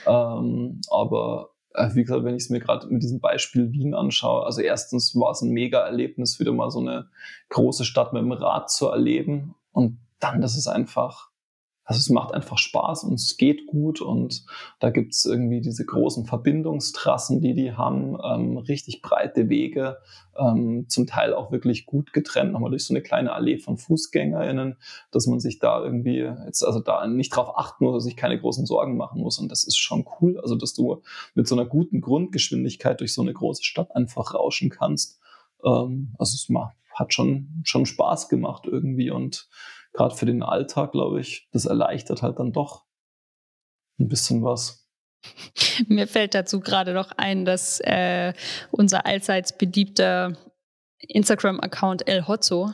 Ähm, aber wie gesagt, wenn ich es mir gerade mit diesem Beispiel Wien anschaue, also erstens war es ein Mega-Erlebnis, wieder mal so eine große Stadt mit dem Rad zu erleben, und dann, das ist einfach, also es macht einfach Spaß und es geht gut, und da gibt's irgendwie diese großen Verbindungstrassen, die die haben, ähm, richtig breite Wege, ähm, zum Teil auch wirklich gut getrennt, nochmal durch so eine kleine Allee von FußgängerInnen, dass man sich da irgendwie jetzt also da nicht drauf achten muss, dass sich keine großen Sorgen machen muss, und das ist schon cool, also dass du mit so einer guten Grundgeschwindigkeit durch so eine große Stadt einfach rauschen kannst. Ähm, also es macht, hat schon, schon Spaß gemacht irgendwie, und gerade für den Alltag, glaube ich, das erleichtert halt dann doch ein bisschen was. Mir fällt dazu gerade noch ein, dass äh, unser allseits beliebter Instagram-Account El Hotzo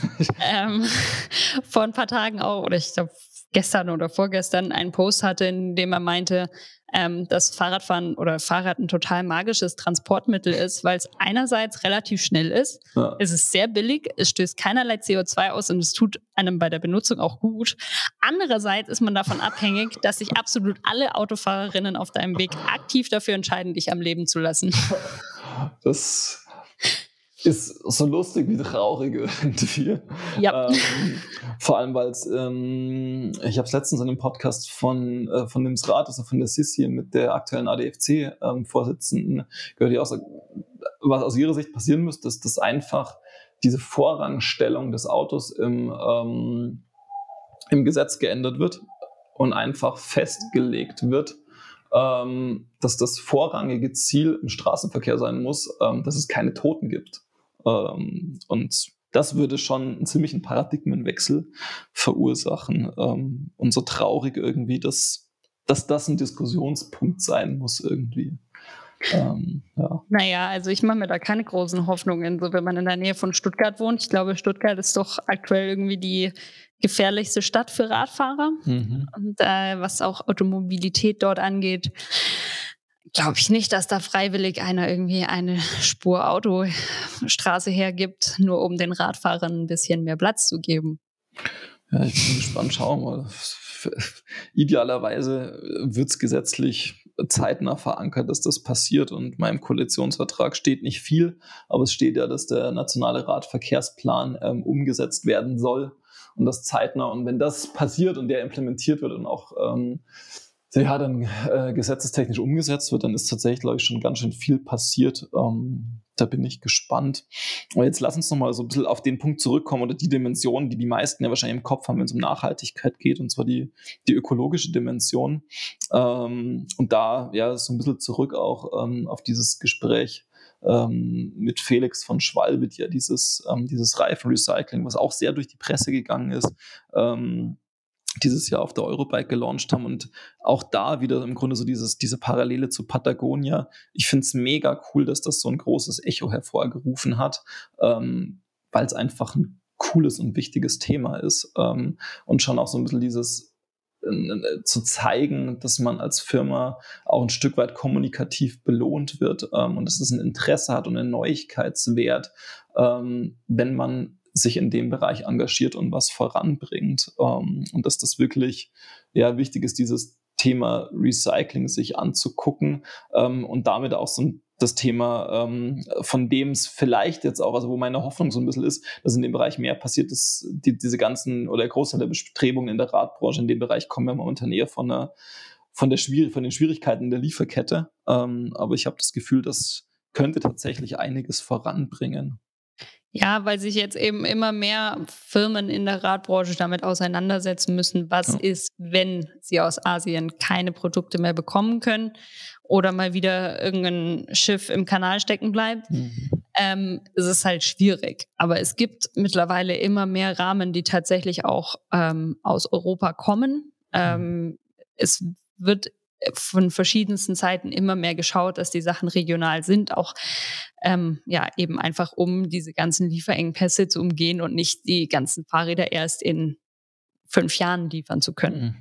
ähm, vor ein paar Tagen auch, oder ich glaube gestern oder vorgestern, einen Post hatte, in dem er meinte, ähm, dass Fahrradfahren oder Fahrrad ein total magisches Transportmittel ist, weil es einerseits relativ schnell ist, ja. Es ist sehr billig, es stößt keinerlei C O zwei aus und es tut einem bei der Benutzung auch gut. Andererseits ist man davon abhängig, dass sich absolut alle Autofahrerinnen auf deinem Weg aktiv dafür entscheiden, dich am Leben zu lassen. Das ist so lustig wie traurig irgendwie. Ja. Ähm, vor allem, weil es, ähm, ich habe es letztens in einem Podcast von, äh, von dem Srat, also von der Sissi mit der aktuellen A D F C-Vorsitzenden, ähm, gehört, die auch sagt, was aus ihrer Sicht passieren müsste, ist, dass einfach diese Vorrangstellung des Autos im, ähm, im Gesetz geändert wird und einfach festgelegt wird, ähm, dass das vorrangige Ziel im Straßenverkehr sein muss, ähm, dass es keine Toten gibt. Ähm, und das würde schon einen ziemlichen Paradigmenwechsel verursachen. Ähm, und so traurig irgendwie, dass, dass das ein Diskussionspunkt sein muss irgendwie. Ähm, ja. Naja, also ich mache mir da keine großen Hoffnungen, so wenn man in der Nähe von Stuttgart wohnt. Ich glaube, Stuttgart ist doch aktuell irgendwie die gefährlichste Stadt für Radfahrer. Mhm. Und äh, was auch Automobilität dort angeht, glaube ich nicht, dass da freiwillig einer irgendwie eine Spur Autostraße hergibt, nur um den Radfahrern ein bisschen mehr Platz zu geben. Ja, ich bin gespannt, schauen wir mal. Idealerweise wird es gesetzlich zeitnah verankert, dass das passiert, und in meinem Koalitionsvertrag steht nicht viel, aber es steht ja, dass der nationale Radverkehrsplan ähm, umgesetzt werden soll, und das zeitnah, und wenn das passiert und der implementiert wird und auch ähm, ja, dann äh, gesetzestechnisch umgesetzt wird, dann ist tatsächlich, glaube ich, schon ganz schön viel passiert. Ähm, da bin ich gespannt. Aber jetzt lass uns nochmal so ein bisschen auf den Punkt zurückkommen oder die Dimension, die die meisten ja wahrscheinlich im Kopf haben, wenn es um Nachhaltigkeit geht, und zwar die, die ökologische Dimension. Ähm, und da ja so ein bisschen zurück auch ähm, auf dieses Gespräch ähm, mit Felix von Schwalbe, die ja dieses, ähm, dieses Reifenrecycling, was auch sehr durch die Presse gegangen ist, ähm, dieses Jahr auf der Eurobike gelauncht haben, und auch da wieder im Grunde so dieses, diese Parallele zu Patagonia. Ich finde es mega cool, dass das so ein großes Echo hervorgerufen hat, ähm, weil es einfach ein cooles und wichtiges Thema ist, ähm, und schon auch so ein bisschen dieses äh, zu zeigen, dass man als Firma auch ein Stück weit kommunikativ belohnt wird, ähm, und dass es ein Interesse hat und einen Neuigkeitswert, ähm, wenn man sich in dem Bereich engagiert und was voranbringt. Ähm, und dass das wirklich ja, wichtig ist, dieses Thema Recycling sich anzugucken, ähm, und damit auch so ein, das Thema, ähm, von dem es vielleicht jetzt auch, also wo meine Hoffnung so ein bisschen ist, dass in dem Bereich mehr passiert, dass die, diese ganzen oder der Großteil der Bestrebungen in der Radbranche in dem Bereich kommen wir momentan eher von der von, der Schwier- von den Schwierigkeiten in der Lieferkette. Ähm, aber ich habe das Gefühl, das könnte tatsächlich einiges voranbringen. Ja, weil sich jetzt eben immer mehr Firmen in der Radbranche damit auseinandersetzen müssen, was Ja. ist, wenn sie aus Asien keine Produkte mehr bekommen können oder mal wieder irgendein Schiff im Kanal stecken bleibt. Mhm. Ähm, es ist halt schwierig. Aber es gibt mittlerweile immer mehr Rahmen, die tatsächlich auch ähm, aus Europa kommen. Ähm, es wird von verschiedensten Seiten immer mehr geschaut, dass die Sachen regional sind, auch ähm, ja eben einfach um diese ganzen Lieferengpässe zu umgehen und nicht die ganzen Fahrräder erst in fünf Jahren liefern zu können. Mhm.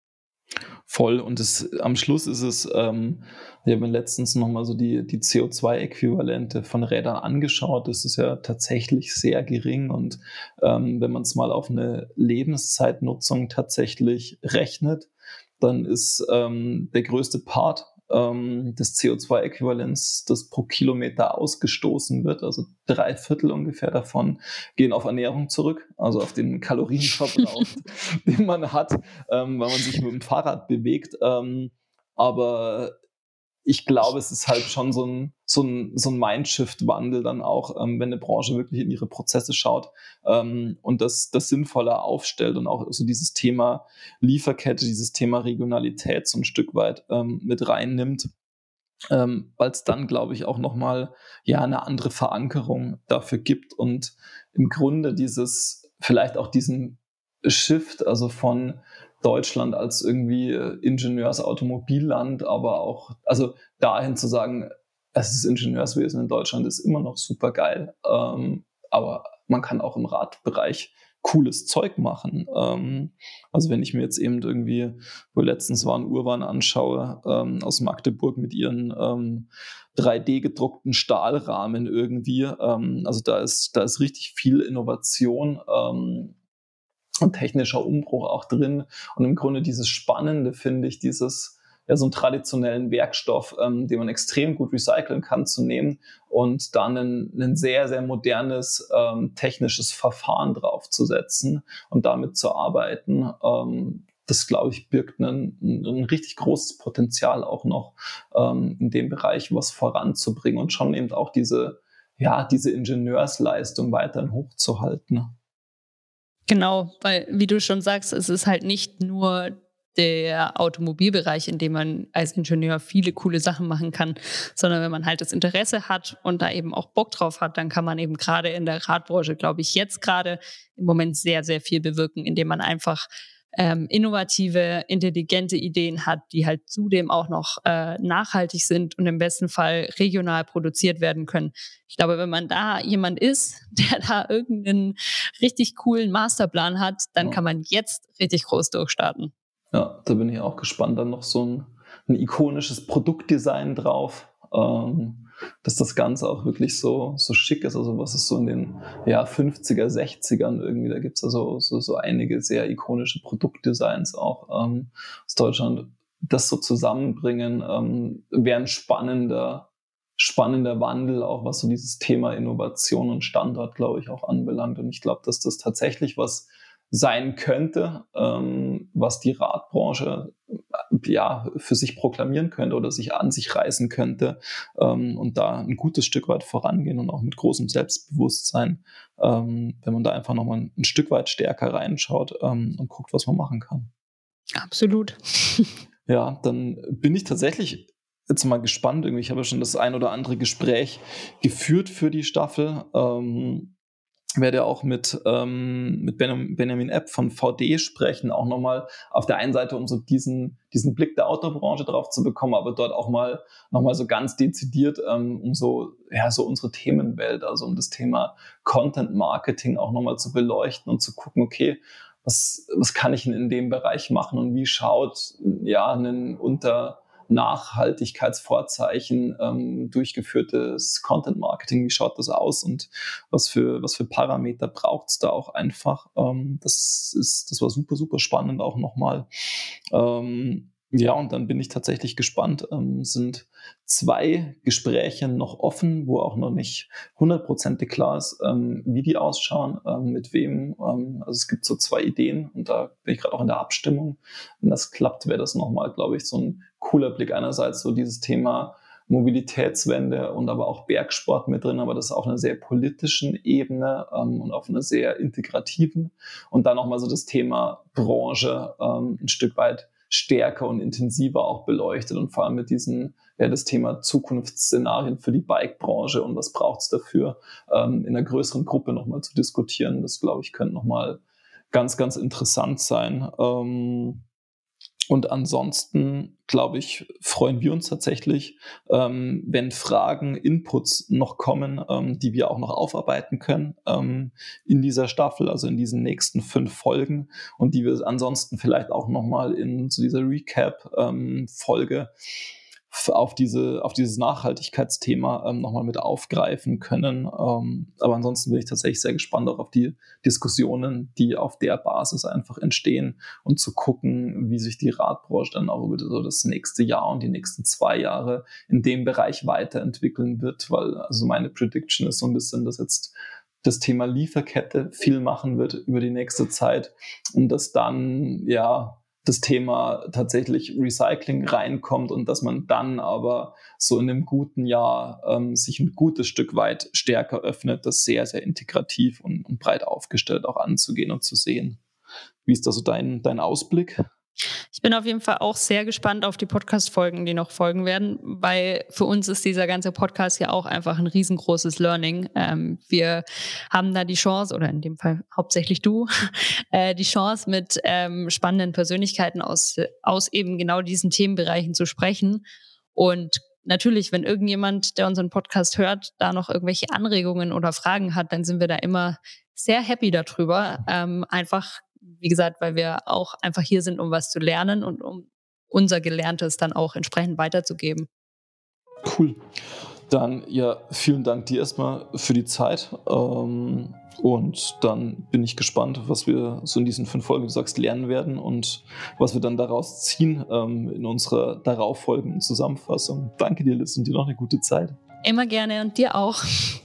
Voll. Und es, am Schluss ist es, ähm, ich habe mir letztens nochmal so die, die C O zwei Äquivalente von Rädern angeschaut. Das ist ja tatsächlich sehr gering. Und ähm, wenn man es mal auf eine Lebenszeitnutzung tatsächlich rechnet, dann ist ähm, der größte Part ähm, des C O zwei Äquivalents, das pro Kilometer ausgestoßen wird, also drei Viertel ungefähr davon, gehen auf Ernährung zurück, also auf den Kalorienverbrauch, den man hat, ähm, weil man sich mit dem Fahrrad bewegt. Ähm, aber ich glaube, es ist halt schon so ein, so ein, so ein Mindshift-Wandel dann auch, ähm, wenn eine Branche wirklich in ihre Prozesse schaut, ähm, und das, das sinnvoller aufstellt und auch so dieses Thema Lieferkette, dieses Thema Regionalität so ein Stück weit ähm, mit reinnimmt, ähm, weil es dann, glaube ich, auch nochmal ja, eine andere Verankerung dafür gibt und im Grunde dieses, vielleicht auch diesen Shift, also von Deutschland als irgendwie äh, Ingenieursautomobilland, aber auch, also dahin zu sagen, es ist Ingenieurswesen in Deutschland, ist immer noch super geil, ähm, aber man kann auch im Radbereich cooles Zeug machen. Ähm, also wenn ich mir jetzt eben irgendwie, wo letztens war, ein Urban anschaue, ähm, aus Magdeburg mit ihren ähm, drei D gedruckten Stahlrahmen irgendwie, ähm, also da ist, da ist richtig viel Innovation, ähm, und technischer Umbruch auch drin. Und im Grunde dieses Spannende, finde ich, dieses, ja, so einen traditionellen Werkstoff, ähm, den man extrem gut recyceln kann, zu nehmen und dann ein, ein sehr, sehr modernes ähm, technisches Verfahren draufzusetzen und damit zu arbeiten. Ähm, das, glaube ich, birgt ein, ein richtig großes Potenzial auch noch ähm, in dem Bereich, was voranzubringen und schon eben auch diese, ja, diese Ingenieursleistung weiterhin hochzuhalten. Genau, weil, wie du schon sagst, es ist halt nicht nur der Automobilbereich, in dem man als Ingenieur viele coole Sachen machen kann, sondern wenn man halt das Interesse hat und da eben auch Bock drauf hat, dann kann man eben gerade in der Radbranche, glaube ich, jetzt gerade im Moment sehr, sehr viel bewirken, indem man einfach ähm, innovative, intelligente Ideen hat, die halt zudem auch noch äh, nachhaltig sind und im besten Fall regional produziert werden können. Ich glaube, wenn man da jemand ist, der da irgendeinen richtig coolen Masterplan hat, dann Ja. kann man jetzt richtig groß durchstarten. Ja, da bin ich auch gespannt. Dann noch so ein, ein ikonisches Produktdesign drauf, ähm, dass das Ganze auch wirklich so, so schick ist. Also was ist so in den ja, fünfziger, sechzigern irgendwie, da gibt es also so, so einige sehr ikonische Produktdesigns auch ähm, aus Deutschland. Das so zusammenbringen, ähm, wäre ein spannender, spannender Wandel, auch was so dieses Thema Innovation und Standard, glaube ich, auch anbelangt. Und ich glaube, dass das tatsächlich was sein könnte, ähm, was die Radbranche ja, für sich proklamieren könnte oder sich an sich reißen könnte ähm, und da ein gutes Stück weit vorangehen und auch mit großem Selbstbewusstsein, ähm, wenn man da einfach nochmal ein, ein Stück weit stärker reinschaut ähm, und guckt, was man machen kann. Absolut. Ja, dann bin ich tatsächlich jetzt mal gespannt. Irgendwie, ich habe ja schon das ein oder andere Gespräch geführt für die Staffel. Ähm, werde auch mit, ähm, mit Benjamin, Benjamin Epp von V D sprechen, auch nochmal auf der einen Seite, um so diesen, diesen Blick der Outdoor-Branche drauf zu bekommen, aber dort auch mal nochmal so ganz dezidiert ähm, um so, ja, so unsere Themenwelt, also um das Thema Content-Marketing auch nochmal zu beleuchten und zu gucken, okay, was, was kann ich denn in dem Bereich machen und wie schaut ja ein unter Nachhaltigkeitsvorzeichen ähm, durchgeführtes Content-Marketing, wie schaut das aus und was für, was für Parameter braucht es da auch einfach. Ähm, das, ist, das war super, super spannend auch nochmal. Ähm, ja, und dann bin ich tatsächlich gespannt. Ähm, sind zwei Gespräche noch offen, wo auch noch nicht hundertprozentig klar ist, ähm, wie die ausschauen, ähm, mit wem. Ähm, also es gibt so zwei Ideen und da bin ich gerade auch in der Abstimmung. Wenn das klappt, wäre das nochmal, glaube ich, so ein cooler Blick. Einerseits so dieses Thema Mobilitätswende und aber auch Bergsport mit drin, aber das auf einer sehr politischen Ebene ähm, und auf einer sehr integrativen. Und dann nochmal so das Thema Branche ähm, ein Stück weit stärker und intensiver auch beleuchtet und vor allem mit diesen, ja, das Thema Zukunftsszenarien für die Bike-Branche und was braucht es dafür, ähm, in einer größeren Gruppe nochmal zu diskutieren. Das, glaube ich, könnte nochmal ganz, ganz interessant sein. Ähm, Und ansonsten, glaube ich, freuen wir uns tatsächlich, ähm, wenn Fragen, Inputs noch kommen, ähm, die wir auch noch aufarbeiten können ähm, in dieser Staffel, also in diesen nächsten fünf Folgen und die wir ansonsten vielleicht auch nochmal in so dieser Recap-Folge ähm, auf diese, auf dieses Nachhaltigkeitsthema ähm, nochmal mit aufgreifen können. Ähm, aber ansonsten bin ich tatsächlich sehr gespannt auch auf die Diskussionen, die auf der Basis einfach entstehen und zu gucken, wie sich die Radbranche dann auch über so das nächste Jahr und die nächsten zwei Jahre in dem Bereich weiterentwickeln wird, weil also meine Prediction ist so ein bisschen, dass jetzt das Thema Lieferkette viel machen wird über die nächste Zeit und dass dann, ja, das Thema tatsächlich Recycling reinkommt und dass man dann aber so in einem guten Jahr ähm, sich ein gutes Stück weit stärker öffnet, das sehr, sehr integrativ und, und breit aufgestellt auch anzugehen und zu sehen. Wie ist da so dein, dein Ausblick? Ich bin auf jeden Fall auch sehr gespannt auf die Podcast-Folgen, die noch folgen werden, weil für uns ist dieser ganze Podcast ja auch einfach ein riesengroßes Learning. Ähm, wir haben da die Chance, oder in dem Fall hauptsächlich du, äh, die Chance mit ähm, spannenden Persönlichkeiten aus, aus eben genau diesen Themenbereichen zu sprechen. Und natürlich, wenn irgendjemand, der unseren Podcast hört, da noch irgendwelche Anregungen oder Fragen hat, dann sind wir da immer sehr happy darüber. Ähm, einfach Wie gesagt, weil wir auch einfach hier sind, um was zu lernen und um unser Gelerntes dann auch entsprechend weiterzugeben. Cool. Dann ja, vielen Dank dir erstmal für die Zeit. Ähm, und dann bin ich gespannt, was wir so in diesen fünf Folgen, wie du sagst, lernen werden und was wir dann daraus ziehen ähm, in unserer darauffolgenden Zusammenfassung. Danke dir, Liz, und dir noch eine gute Zeit. Immer gerne und dir auch.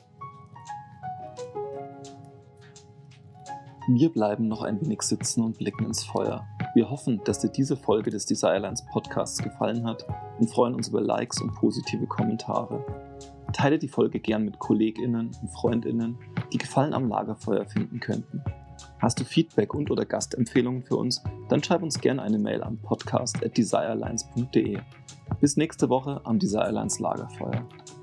Wir bleiben noch ein wenig sitzen und blicken ins Feuer. Wir hoffen, dass dir diese Folge des Desirelines Podcasts gefallen hat und freuen uns über Likes und positive Kommentare. Teile die Folge gern mit KollegInnen und FreundInnen, die Gefallen am Lagerfeuer finden könnten. Hast du Feedback und oder Gastempfehlungen für uns, dann schreib uns gerne eine Mail an podcast at desirelines punkt de. Bis nächste Woche am Desirelines Lagerfeuer.